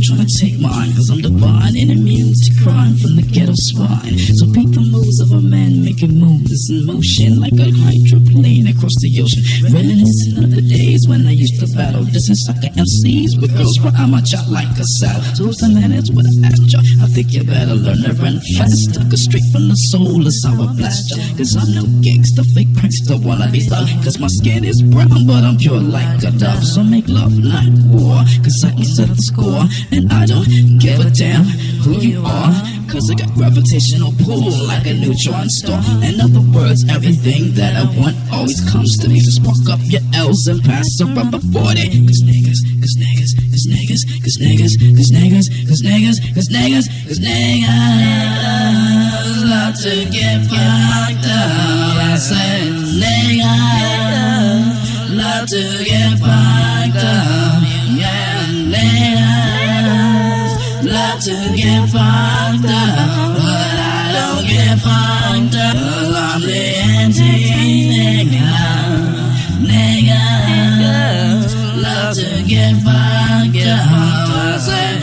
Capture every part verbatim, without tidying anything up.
trying to take mine, cause I'm divine and immune to crime from the ghetto swine. So peep the moves of a man making moves in motion like a hydroplane across the ocean. Reminiscing of the days when I used to battle dissing sucker M Cs with girls rhyme my shot like a saddle. So who's the man that's what I asked ya? I think you better learn to run faster, cause straight from the soul is how I blast ya. Cause I'm no gangster, fake prankster, wanna be thug. Cause my skin is brown, but I'm pure like a dove. So make love, not war, cause I can settle the score. And I don't give a damn who you are, cause I got gravitational pull like a neutron star. In other words, everything that I want always comes to me. So spark up your L's and pass a rubber forty. Cause niggas, cause niggas, cause niggas, cause niggas, cause niggas, cause niggas, cause niggas, cause niggas love to get fucked up. I said niggas love to get fucked up. Yeah, niggas love to get fucked up, but I don't get fucked up, cause I'm the anti-nigga. Niggas love to get fucked up. I said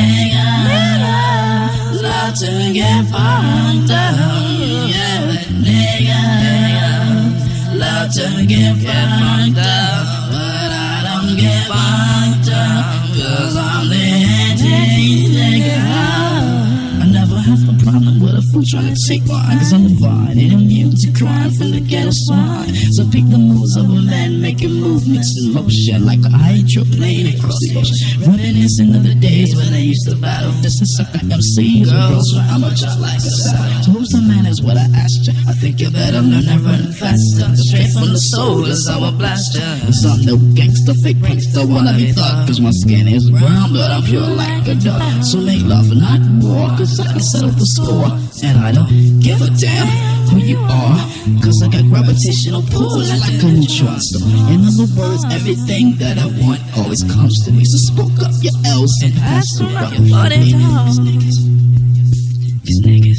niggas love to get fucked up. Yeah, niggas love to get fucked up, but I don't get fucked up, cause I'm the anti-nigga. I never have a problem with a fool trying to take mine, cause I'm divine and immune to crime from the ghetto swine. So pick the moves of a man making movements in motion like a hydroplane across the ocean. Reminiscing of the days when I used to battle dissing sucker M Cs with girls I'm a shot like a saddle. So who's the man is what I asked ya. I think you better learn to run faster, straight from the soul is how I blast ya. Cause I'm no gangster, fake prankster, wanna be thug. Cause my skin is brown, but I'm pure like a dove. So make love not war, cause I can settle the score. And I don't give a damn who you are, cause I got gravitational pull like a neutron star. In other words, everything that I want always comes to me. So spoke up your L's and pass the rubber. Cause niggas, cause niggas,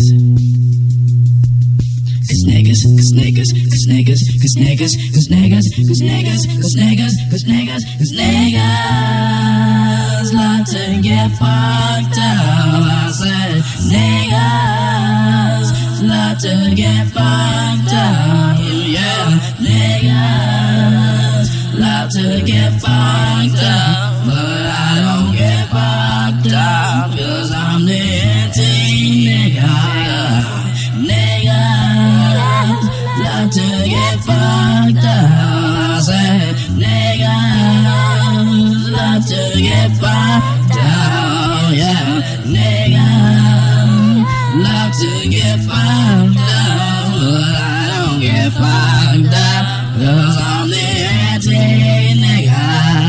cause niggas, cause niggas, cause niggas, cause niggas, cause niggas, cause niggas, cause niggas, cause niggas, cause niggas love to get fucked up. I said niggas love to get fucked up. Yeah, niggas love to get fucked up, but I don't get fucked up, cause I'm the anti-nigga. Niggas love to get fucked up. I said niggas love to get fucked up. Yeah, niggas love to get fucked up, but I don't get fucked up, cause I'm the anti-nigga.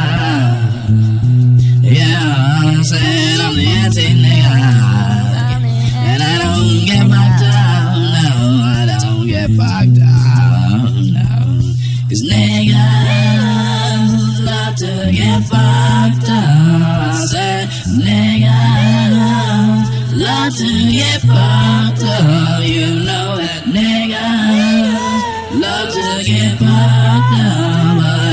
Yeah, I said I'm the anti-nigga, and I don't get fucked up, no, I don't get fucked up, no. Cause niggas love to get fucked up. I said niggas love to get fucked up. You know that niggas love to get fucked up.